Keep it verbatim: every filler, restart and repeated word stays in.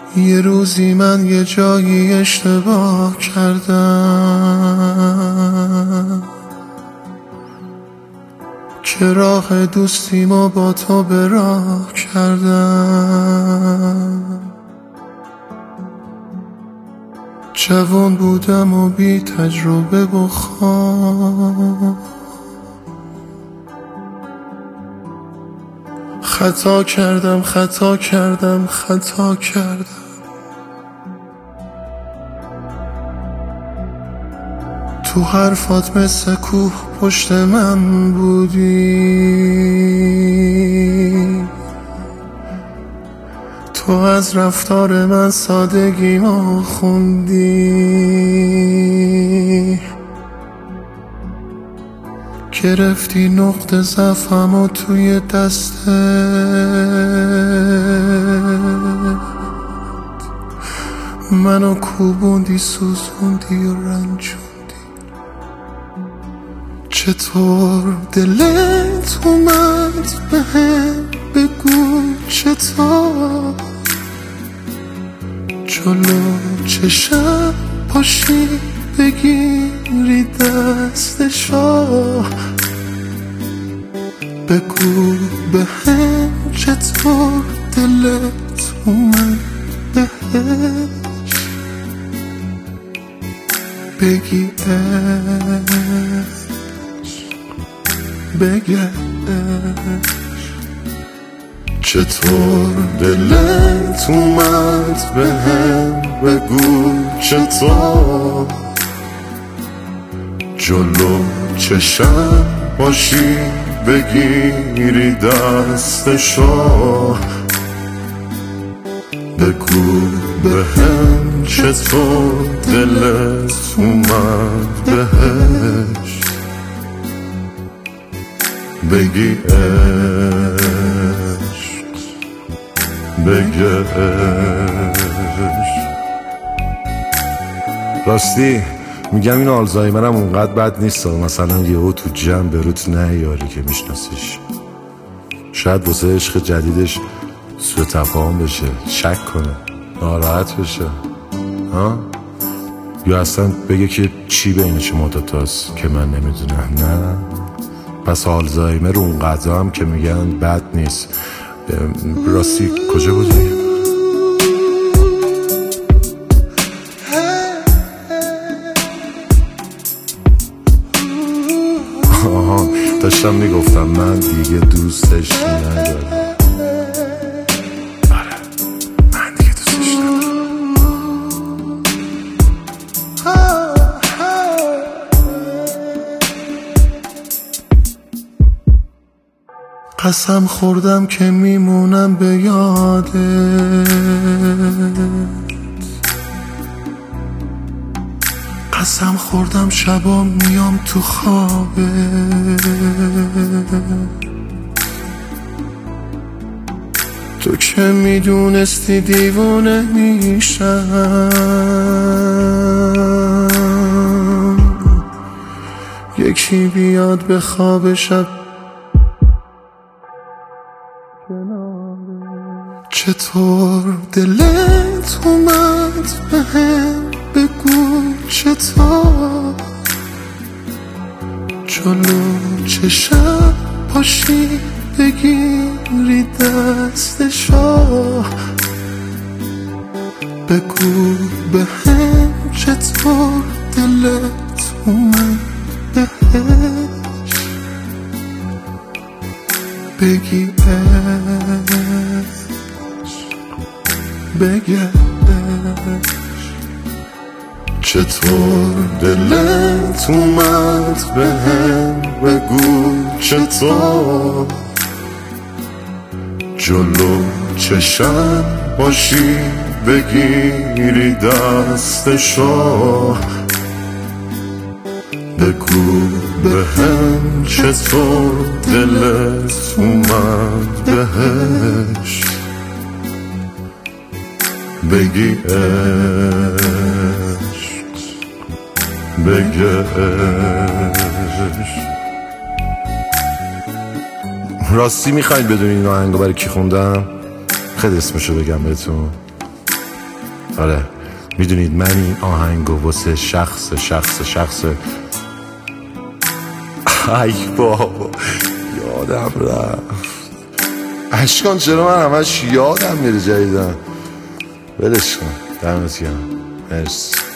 یه روزی من یه جایی اشتباه کردم که راه دوستیمو با تو به راه کردم. جوان بودم و بی تجربه و خام، خطا کردم خطا کردم خطا کردم. تو حرفات مثل کوه پشت من بودی، تو از رفتار من سادگیمو خوندی، گرفتی نقطه ضعفمو توی دستت، منو کوبوندی سوزوندی و رنجوندی. چطور دلت اومد بهم بگو چطور، جلو چشم پاشی بگیری دستشو، بگو بهم چطور دلت اومد بهش بگی اش بگش. چطور دلت اومد بهم بگو چطور، جلو چشم باشی بگیری دستشو، بگو بهم چطور دلت اومد بهش بگی عشق بگش. راستی میگم این آلزایمرم اونقدر بد نیست، مثلا یهو تو جمع بروت نیاری که میشناسیش، شاید واسه عشق جدیدش سوء تفاهم بشه، شک کنه، ناراحت بشه ها؟ یا اصلا بگه که چی بین شما دوتاست که من نمیدونم. نه پس آلزایمر اونقدر هم که میگن بد نیست. راستی کجا بودی؟ آها داشتم میگفتم من دیگه دوستش ندارم. آره من دیگه دوستش ندارم. قسم خوردم که میمونم به یادت، قسم خوردم شبا میام تو خوابت، تو که میدونستی دیوانه میشم، یکی بیاد به خواب شب. چطور دلت اومد بهم بگو چطور، جلو چشم پاشی بگیری دستشو، بگو بهم چطور دلت اومد بهش بگی بگش. چطور دلت اومد بهم بگو چطور، جلو چشم باشی بگیری دستشو، بگو بهم چطور دلت اومد بهش بگی عشق بگش. راستی میخواید بدونی این آهنگو برای کی خوندم؟ خیلی اسمشو بگم بهتون. آره میدونید من این آهنگو واسه شخص شخص شخص ای بابا یادم رفت اشکان، چرا من همش یادم میره جدیدن. ولش کن، دمت گرم، مرسی.